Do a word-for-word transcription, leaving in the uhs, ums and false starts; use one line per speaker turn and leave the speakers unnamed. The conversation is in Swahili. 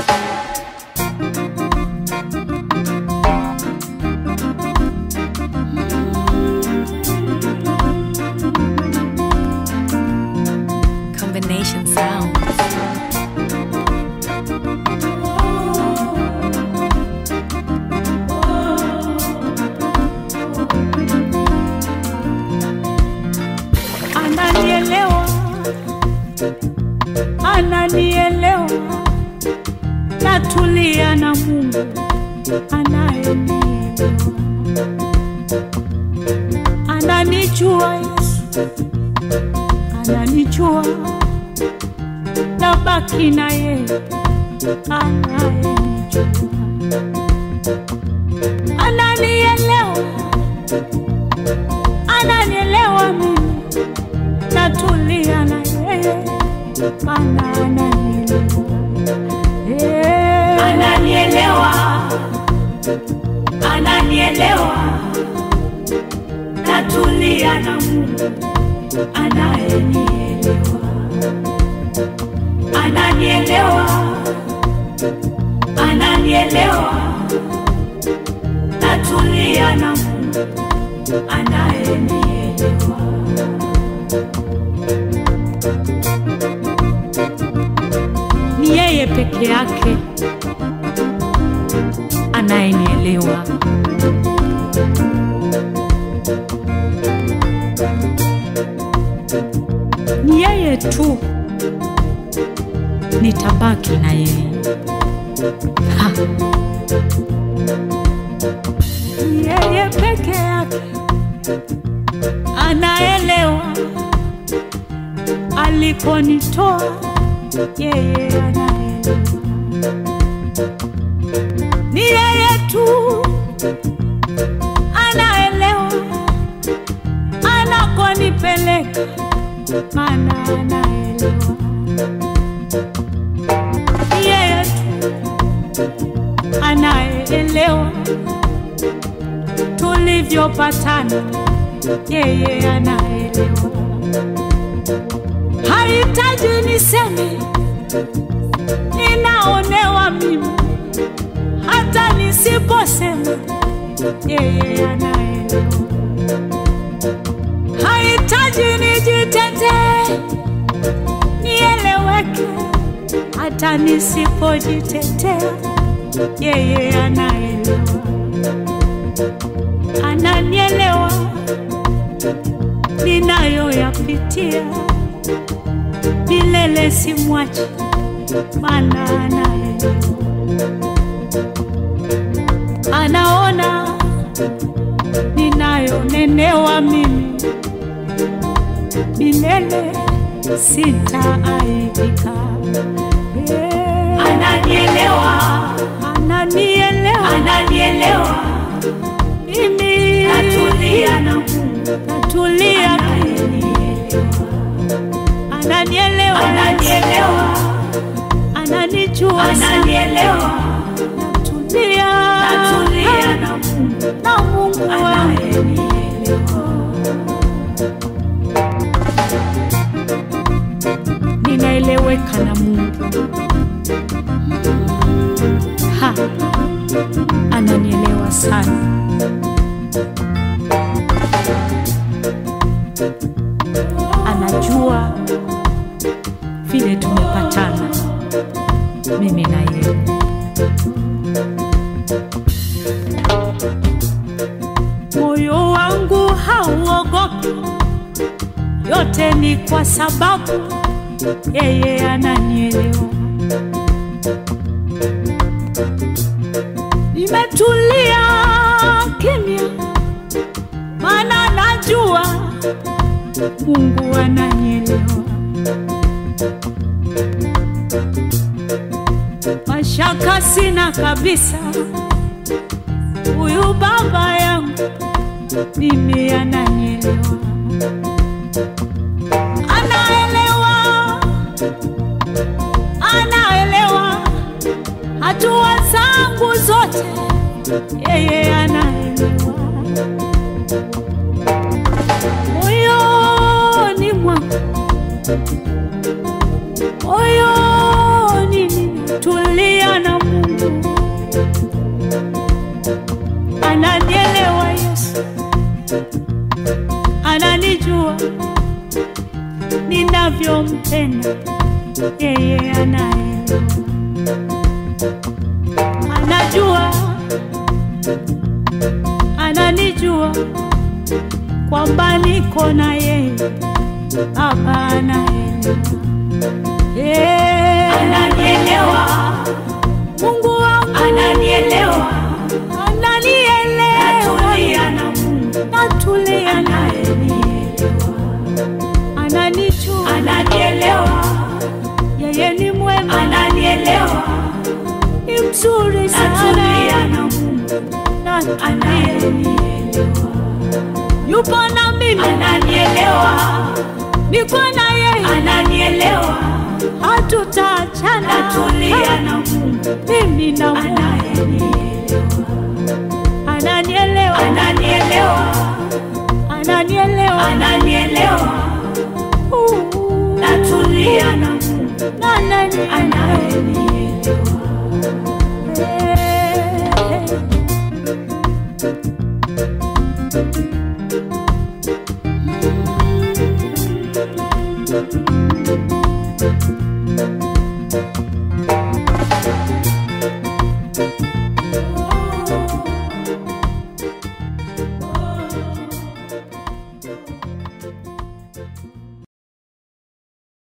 Combination sounds.
Ananielewa, ananielewa, natulia na Mungu anayenielewa. Ananijua Yesu, ananijua, nabaki na yeye anayenijua. Ananielewa, ananielewa mimi, natulia na yeye ananielewa. Ananielewa, ananielewa, natulia na Mungu anayenielewa. Ananielewa, ananielewa, natulia na Mungu anayenielewa. Ni yeye peke yake anayenielewa. Ni yeye tu, nitabaki na yeye. Ha. Ni yeye peke yake anaelewa alikonitoa, yeye anaelewa. Ni yeye tu anaelewa anakonipeleka, maana anaelewa. Ni yeye tu anaelewa tulivyopatana, yeye anaelewa. Hahitaji niseme ninaonewa mimi, hata nisiposema yeye anaelewa. Hahitaji nijitetee nieleweke, hata nisipojitetea yeye anaelewa. Ananielewa ninayoyapitia, milele simwachi, maana anaelewa. Anaona ninayonenewa mimi, milele sitaaibika. Ananielewa, ananielewa, ananielewa mimi, natulia na Mungu, natulia ananielewa. Ananielewa, ananielewa, ananijua, ananielewa, natulia, natulia na Mungu, na Mungu ananielewa. Ninaeleweka na Mungu. Ha, ananielewa sana. Anajua vile tumepatana mimi na yeye. Moyo wangu hauogopi, yote ni kwa sababu yeye ananielewa. Nimetulia kimya, maana najua Mungu ananielewa. Mashaka sina kabisa, huyu baba yangu mimi ananielewa. Anaelewa, anaelewa hatua zangu zote, yeye anaelewa. Moyoni mwangu, moyoni ninatulia Ananielewa Yesu, ananijua ninavyompenda yeye, anaelewa, anajua, ananijua kwamba niko na yeye. Baba anaelewa, yeah, ananielewa. Mungu wangu ananielewa, ananielewa. Natulia na Mungu, natulia na yeye. Ananijua, ananielewa. Yeye ni mwema, ananielewa. Ni mzuri sana. Natulia na Mungu, ananielewa. Yupo na mimi, ananielewa. Niko na yeye, ananielewa. Hatutaachana. Natulia na Mungu, mimi na Mungu. Ananielewa, ananielewa, ananielewa, ananielewa. Natulia na Mungu, ananielewa. Thank you.